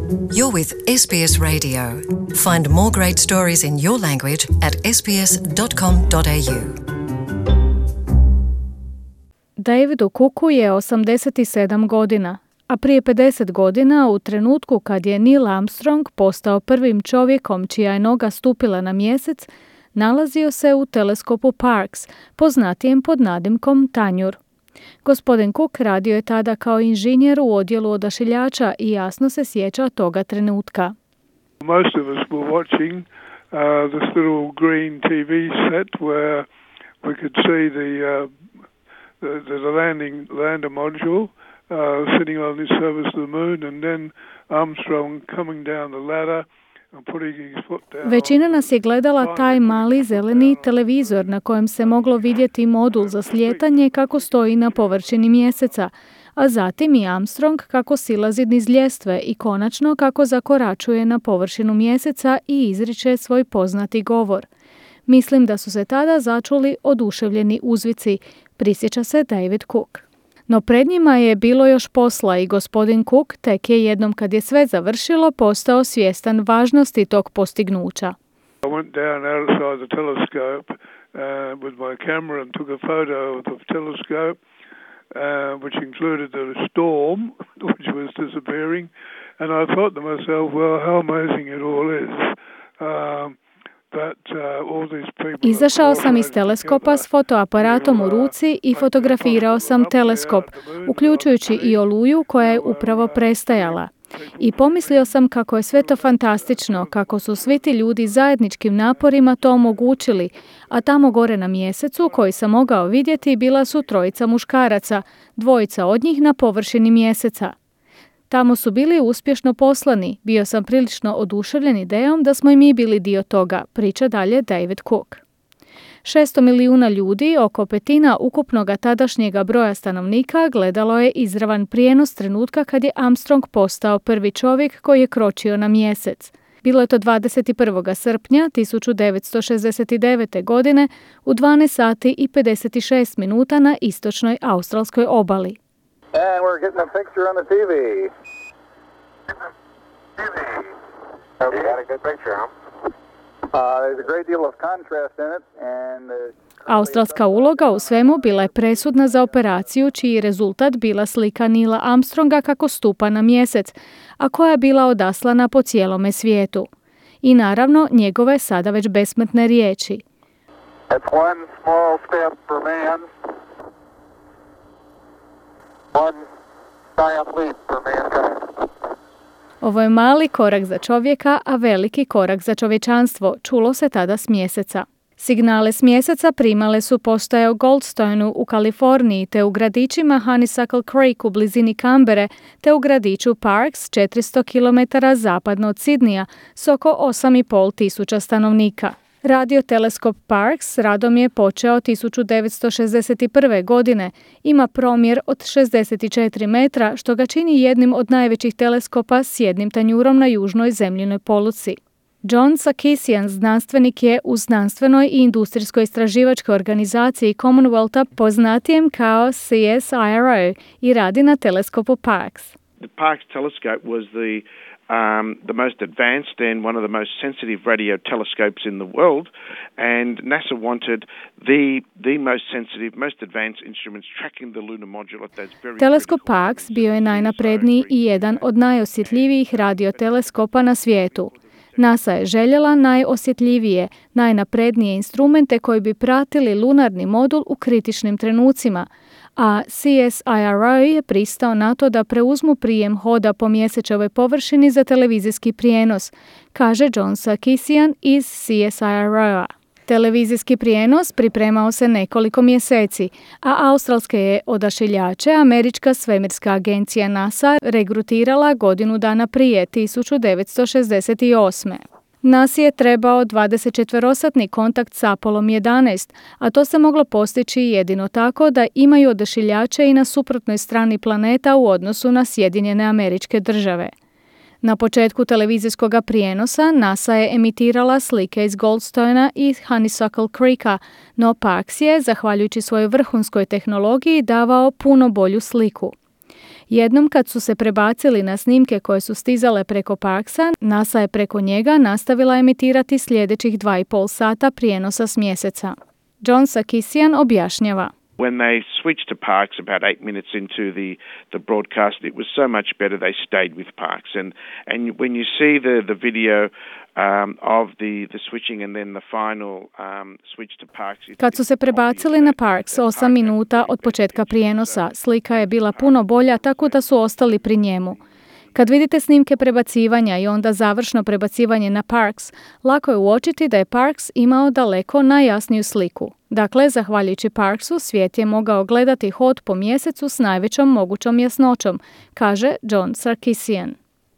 You're with SBS Radio. Find more great stories in your language at sbs.com.au. Davidu Cooku je 87 godina, a prije 50 godina, u trenutku kad je Neil Armstrong postao prvim čovjekom čija je noga stupila na mjesec, nalazio se u teleskopu Parkes, poznatijem pod nadimkom Tanjur. Gospodin Cook radio je tada kao inženjer u odjelu odašiljača i jasno se sjeća toga trenutka. Most of us were watching this little green TV set where we could see the lander module sitting on the surface of the moon, and then Armstrong coming down the ladder. Većina nas je gledala taj mali zeleni televizor na kojem se moglo vidjeti modul za slijetanje kako stoji na površini mjeseca, a zatim i Armstrong kako silazi niz ljestve i konačno kako zakoračuje na površinu mjeseca i izriče svoj poznati govor. Mislim da su se tada začuli oduševljeni uzvici, prisjeća se David Cook. No pred njima je bilo još posla i gospodin Cook tek je jednom kad je sve završilo postao svjestan važnosti tog postignuća. I went down outside the telescope with my camera and took a photo of the telescope, which included the storm, which was disappearing, and I thought to myself, well, how amazing it all is. Izašao sam iz teleskopa s fotoaparatom u ruci i fotografirao sam teleskop, uključujući i oluju koja je upravo prestajala. I pomislio sam kako je sve to fantastično, kako su svi ti ljudi zajedničkim naporima to omogućili, a tamo gore na mjesecu koji sam mogao vidjeti bila su 3 muškaraca, 2 od njih na površini mjeseca. Tamo su bili uspješno poslani, bio sam prilično oduševljen idejom da smo i mi bili dio toga, priča dalje David Cook. 600 milijuna ljudi, oko petina ukupnoga tadašnjega broja stanovnika, gledalo je izravan prijenos trenutka kad je Armstrong postao prvi čovjek koji je kročio na mjesec. Bilo je to 21. srpnja 1969. godine u 12 sati i 56 minuta na istočnoj australskoj obali. And we're getting a picture on the TV. You got a good picture, huh? There's a great deal of contrast in it, and Australska uloga u svemu bila je presudna za operaciju čiji rezultat bila slika Neila Armstronga kako stupa na mjesec, a koja je bila odaslana po cijelome svijetu. I naravno njegove sada već besmrtne riječi. It's one small step for man. Ovo je mali korak za čovjeka, a veliki korak za čovječanstvo, čulo se tada s mjeseca. Signale s mjeseca primale su postaje u Goldstoneu u Kaliforniji, te u gradićima Honeysuckle Creek u blizini Canberre, te u gradiću Parkes 400 km zapadno od Sidneya s oko 8.500 stanovnika. Radio teleskop Parkes radom je počeo 1961. godine, ima promjer od 64 metra, što ga čini jednim od najvećih teleskopa s jednim tanjurom na južnoj zemljinoj poluci. John Sarkisian znanstvenik je u znanstvenoj i industrijskoj istraživačkoj organizaciji Commonwealtha poznatijem kao CSIRO i radi na teleskopu Parkes. The Parkes telescope was the most advanced and one of the most sensitive radio telescopes in the world, and NASA wanted the most sensitive, most advanced instruments tracking the lunar module at those very. Teleskop Parkes bio je najnapredniji i jedan od najosjetljivijih radioteleskopa na svijetu. NASA je željela najosjetljivije, najnaprednije instrumente koji bi pratili lunarni modul u kritičnim trenucima, a CSIRO je pristao na to da preuzmu prijem hoda po mjesečevoj površini za televizijski prijenos, kaže John Sarkisian iz CSIRO-a. Televizijski prijenos pripremao se nekoliko mjeseci, a australske je odašiljače američka svemirska agencija NASA regrutirala godinu dana prije, 1968. NASA je trebao 24-satni kontakt s Apollo 11, a to se moglo postići jedino tako da imaju odašiljače i na suprotnoj strani planeta u odnosu na Sjedinjene Američke Države. Na početku televizijskog prijenosa NASA je emitirala slike iz Goldstonea i Honeysuckle Creeka, no Parkes je, zahvaljujući svojoj vrhunskoj tehnologiji, davao puno bolju sliku. Jednom kad su se prebacili na snimke koje su stizale preko Parksa, NASA je preko njega nastavila emitirati sljedećih 2,5 sata prijenosa s mjeseca. John Sarkisian objašnjava. When they switched to Parkes about 8 minutes into the broadcast, it was so much better they stayed with Parkes. And when you see the video of the switching and then the final switch to Parkes... Kad su se prebacili na Parkes 8 minuta od početka prijenosa, slika je bila puno bolja, tako da su ostali pri njemu. Kad vidite snimke prebacivanja i onda završno prebacivanje na Parkes, lako je uočiti da je Parkes imao daleko najjasniju sliku. Dakle, zahvaljujući Parksu, svijet je mogao gledati hod po mjesecu s najvećom mogućom jasnoćom, kaže John Sarkisian.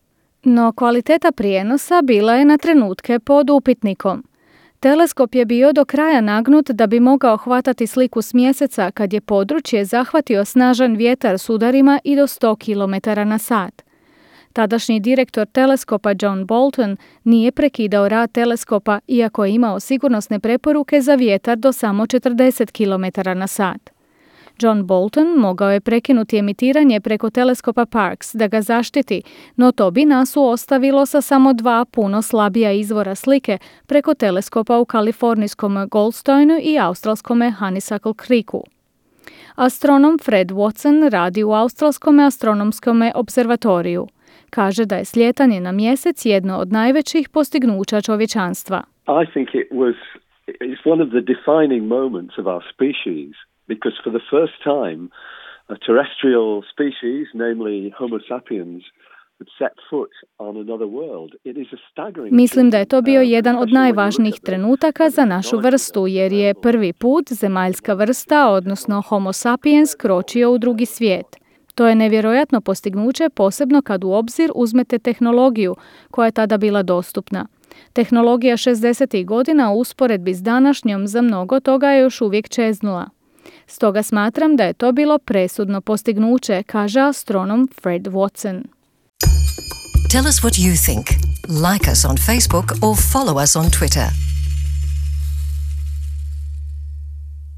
No, kvaliteta prijenosa bila je na trenutke pod upitnikom. Teleskop je bio do kraja nagnut da bi mogao hvatati sliku s mjeseca kad je područje zahvatio snažan vjetar s udarima i do 100 km na sat. Tadašnji direktor teleskopa John Bolton nije prekidao rad teleskopa iako je imao sigurnosne preporuke za vjetar do samo 40 km na sat. John Bolton mogao je prekinuti emitiranje preko teleskopa Parkes da ga zaštiti, no to bi NASU ostavilo sa samo 2 puno slabija izvora slike preko teleskopa u kalifornijskom Goldsteineu i australskom Honeysuckle Creeku. Astronom Fred Watson radi u Australskom astronomskom observatoriju. Kaže da je slijetanje na mjesec jedno od najvećih postignuća čovječanstva. I think it's one of the defining moments of our species because for the first time a terrestrial species, namely Homo sapiens, would set foot on another world. It is a staggering. Mislim da je to bio jedan od najvažnijih trenutaka za našu vrstu jer je prvi put zemaljska vrsta, odnosno Homo sapiens, kročio u drugi svijet. To je nevjerojatno postignuće, posebno kad u obzir uzmete tehnologiju koja je tada bila dostupna. Tehnologija 60. godina u usporedbi s današnjom za mnogo toga je još uvijek čeznula. Stoga smatram da je to bilo presudno postignuće, kaže astronom Fred Watson. Tell us what you think. Like us on Facebook or follow us on Twitter.